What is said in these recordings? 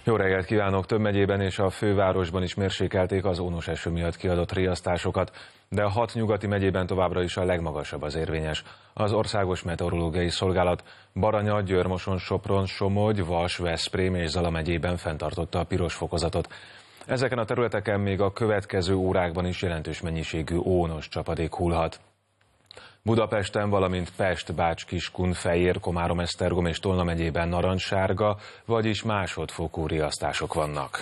Jó reggelt kívánok! Több megyében és a fővárosban is mérsékelték az ónos eső miatt kiadott riasztásokat, de a 6 nyugati megyében továbbra is a legmagasabb az érvényes. Az Országos Meteorológiai Szolgálat Baranya, Győr-Moson, Sopron, Somogy, Vas, Veszprém és Zala megyében fenntartotta a piros fokozatot. Ezeken a területeken még a következő órákban is jelentős mennyiségű ónos csapadék hullhat. Budapesten, valamint Pest, Bács-Kiskun, Fejér, Komárom, Esztergom és Tolna megyében narancssárga, vagyis másodfokú riasztások vannak.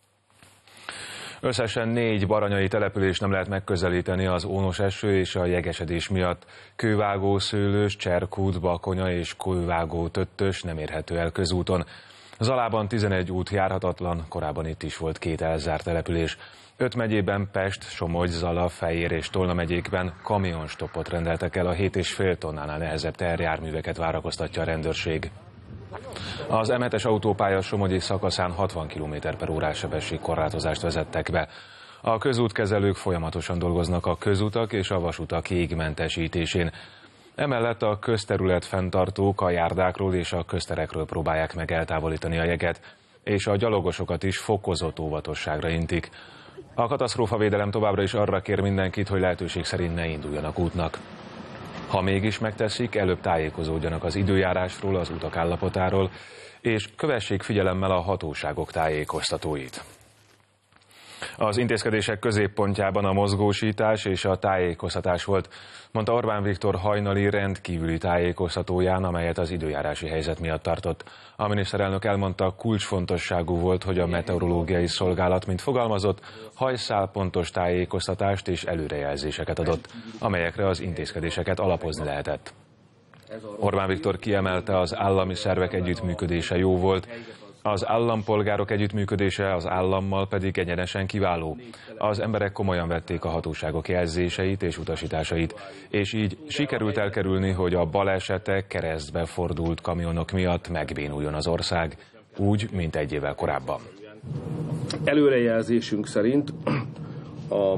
Összesen 4 baranyai település nem lehet megközelíteni az ónos eső és a jegesedés miatt. Kővágó, Szőlős, Cserkút, Bakonya és Kővágó, Töttös nem érhető el közúton. Zalában 11 út járhatatlan, korábban itt is volt 2 elzárt település. 5 megyében, Pest, Somogy, Zala, Fejér és Tolna megyékben kamionstoppot rendeltek el, a 7,5 tonnánál nehezebb teherjárműveket várakoztatja a rendőrség. Az M7-es autópálya somogyi szakaszán 60 km/h sebességkorlátozást vezettek be. A közútkezelők folyamatosan dolgoznak a közutak és a vasutak jégmentesítésén. Emellett a közterület fenntartók a járdákról és a közterekről próbálják meg eltávolítani a jeget, és a gyalogosokat is fokozott óvatosságra intik. A katasztrófavédelem továbbra is arra kér mindenkit, hogy lehetőség szerint ne induljanak útnak. Ha mégis megteszik, előbb tájékozódjanak az időjárásról, az utak állapotáról, és kövessék figyelemmel a hatóságok tájékoztatóit. Az intézkedések középpontjában a mozgósítás és a tájékoztatás volt, mondta Orbán Viktor hajnali rendkívüli tájékoztatóján, amelyet az időjárási helyzet miatt tartott. A miniszterelnök elmondta, kulcsfontosságú volt, hogy a meteorológiai szolgálat, mint fogalmazott, hajszálpontos tájékoztatást és előrejelzéseket adott, amelyekre az intézkedéseket alapozni lehetett. Orbán Viktor kiemelte, az állami szervek együttműködése jó volt, az állampolgárok együttműködése az állammal pedig egyenesen kiváló. Az emberek komolyan vették a hatóságok jelzéseit és utasításait, és így sikerült elkerülni, hogy a balesetek, keresztbe fordult kamionok miatt megbénuljon az ország, úgy, mint egy évvel korábban. Előrejelzésünk szerint a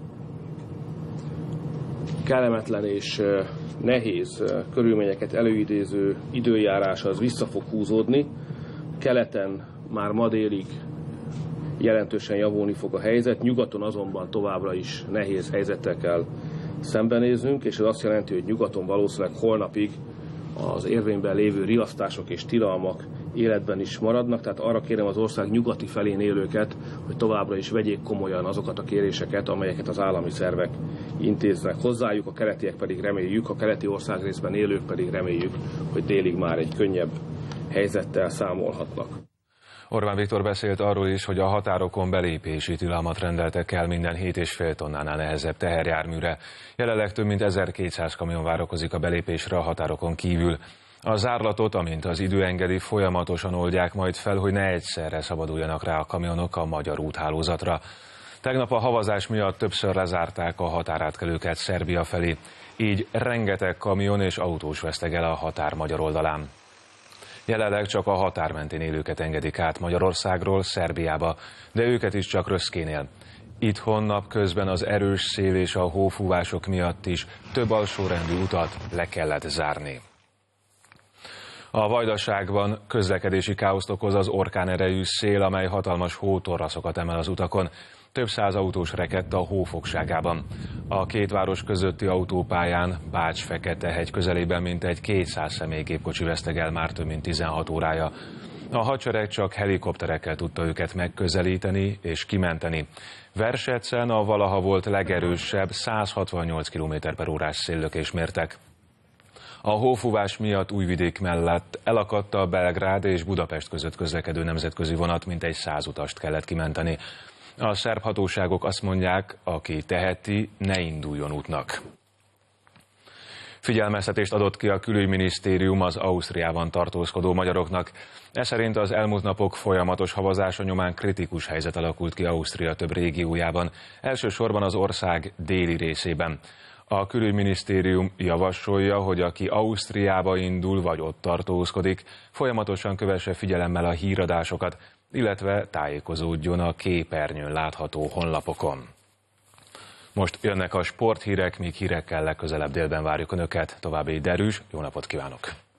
kellemetlen és nehéz körülményeket előidéző időjárás az vissza fog húzódni. Keleten már ma délig jelentősen javulni fog a helyzet, nyugaton azonban továbbra is nehéz helyzettel kell szembenéznünk, és ez azt jelenti, hogy nyugaton valószínűleg holnapig az érvényben lévő riasztások és tilalmak életben is maradnak, tehát arra kérem az ország nyugati felén élőket, hogy továbbra is vegyék komolyan azokat a kéréseket, amelyeket az állami szervek intéznek hozzájuk, a keletiek pedig reméljük, a keleti országrészben élők pedig reméljük, hogy délig már egy könnyebb helyzettel számolhatnak. Orbán Viktor beszélt arról is, hogy a határokon belépési tilalmat rendeltek el minden 7,5 tonnánál nehezebb teherjárműre. Jelenleg több mint 1200 kamion várakozik a belépésre a határokon kívül. A zárlatot, amint az idő engedi, folyamatosan oldják majd fel, hogy ne egyszerre szabaduljanak rá a kamionok a magyar úthálózatra. Tegnap a havazás miatt többször lezárták a határátkelőket Szerbia felé, így rengeteg kamion és autós veszteg el a határ magyar oldalán. Jelenleg csak a határ mentén élőket engedik át Magyarországról Szerbiába, de őket is csak Röszkénél. Itthon napközben az erős szél és a hófúvások miatt is több alsórendű utat le kellett zárni. A Vajdaságban közlekedési káoszt okoz az orkánerejű szél, amely hatalmas hótorraszokat emel az utakon. Több száz autós rekedt a hó fogságában. A két város közötti autópályán Bács-Fekete-hegy közelében mintegy 200 személygépkocsi veszteg el már több mint 16 órája. A hadsereg csak helikopterekkel tudta őket megközelíteni és kimenteni. Versecen a valaha volt legerősebb 168 km/h-s széllökést mértek. A hófúvás miatt Újvidék mellett elakadt a Belgrád és Budapest között közlekedő nemzetközi vonat, mintegy 100 utast kellett kimenteni. A szerb hatóságok azt mondják, aki teheti, ne induljon útnak. Figyelmeztetést adott ki a külügyminisztérium az Ausztriában tartózkodó magyaroknak. Ez szerint az elmúlt napok folyamatos havazása nyomán kritikus helyzet alakult ki Ausztria több régiójában, elsősorban az ország déli részében. A külügyminisztérium javasolja, hogy aki Ausztriába indul vagy ott tartózkodik, folyamatosan kövesse figyelemmel a híradásokat, illetve tájékozódjon a képernyőn látható honlapokon. Most jönnek a sporthírek, míg hírekkel legközelebb délben várjuk Önöket. További derűs, jó napot kívánok!